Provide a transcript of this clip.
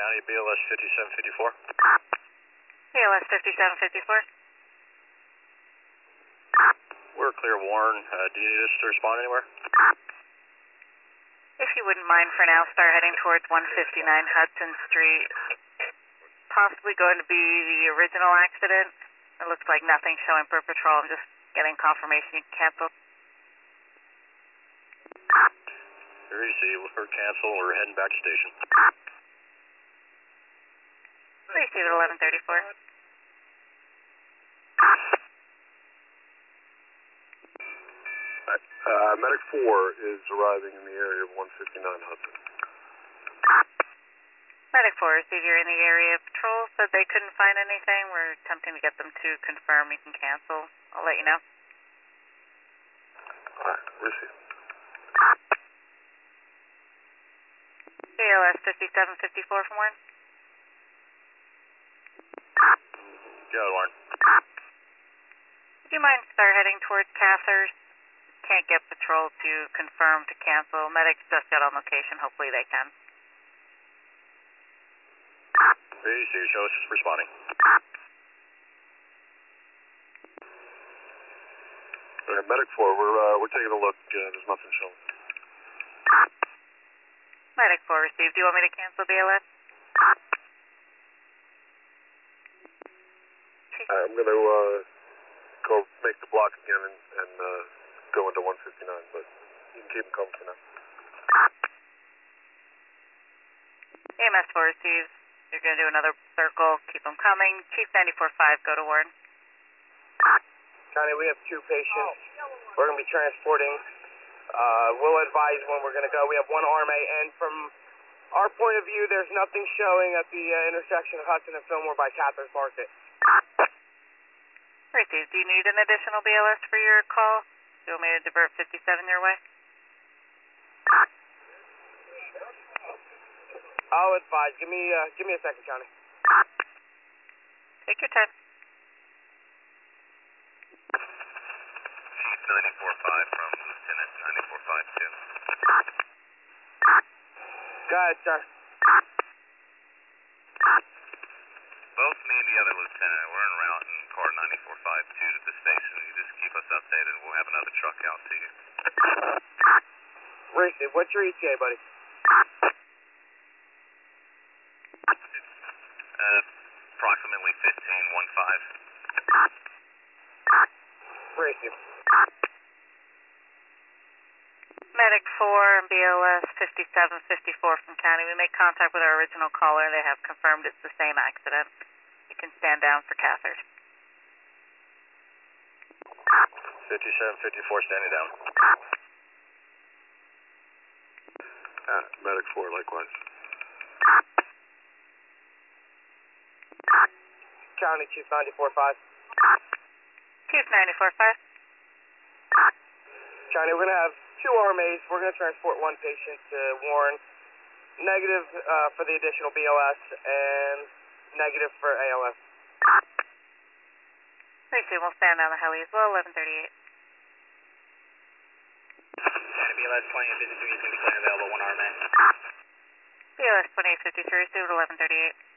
County, BLS 5754. BLS 5754. We're clear, Warren. Do you need us to respond anywhere? If you wouldn't mind for now, start heading towards 159 Hudson Street. Possibly going to be the original accident. It looks like nothing showing per patrol. I'm just getting confirmation you can cancel. Here you see, we're canceled. We're heading back to station. Receive at 1134. Medic 4 is arriving in the area of 159 Hudson. Medic 4, see you're in the area. Patrol said they couldn't find anything. We're attempting to get them to confirm you can cancel. I'll let you know. Alright, receive. BLS 5754 from Warren. Go ahead, Warren. Do you mind start heading towards Cathers? Can't get patrol to confirm to cancel. Medics just got on location. Hopefully they can. Here you see, show us responding. Alright, Medic 4, we're taking a look. There's nothing showing. Medic 4 received. Do you want me to cancel BLS? I'm going to go make the block again and go into 159, but you can keep them coming for now. AMS 4 receives. You're going to do another circle. Keep them coming. Chief 94-5, go to Warren. County, we have 2 patients. We're going to be transporting. We'll advise when we're going to go. We have 1 RMA, and from our point of view, there's nothing showing at the intersection of Hudson and Fillmore by Cathers Market. Received. Do you need an additional BLS for your call? Do you want me to divert 57 your way? I'll advise. Give me a second, County. Take your time. Chief 94-5 from Lieutenant 9452. Go ahead, sir. Both me and the other lieutenant, we're en route in car 9452 to the station. You just keep us updated. We'll have another truck out to you. Receive. What's your ETA, buddy? Approximately 1515. Receive. Medic 4 and BLS 5754 from County. We made contact with our original caller. They have confirmed it's the same accident. You can stand down for Cathers. 5754 standing down. Medic 4, likewise. County, Chief 94-5. Chief 94-5. County, we're going to have 2 RMAs. We're going to transport 1 patient to Warren. Negative for the additional BLS and negative for ALS. Receive. We'll stand down the heli as well. 1138. BLS 2853 is going to be clear available. 1 RMA. BLS 2853 received 1138.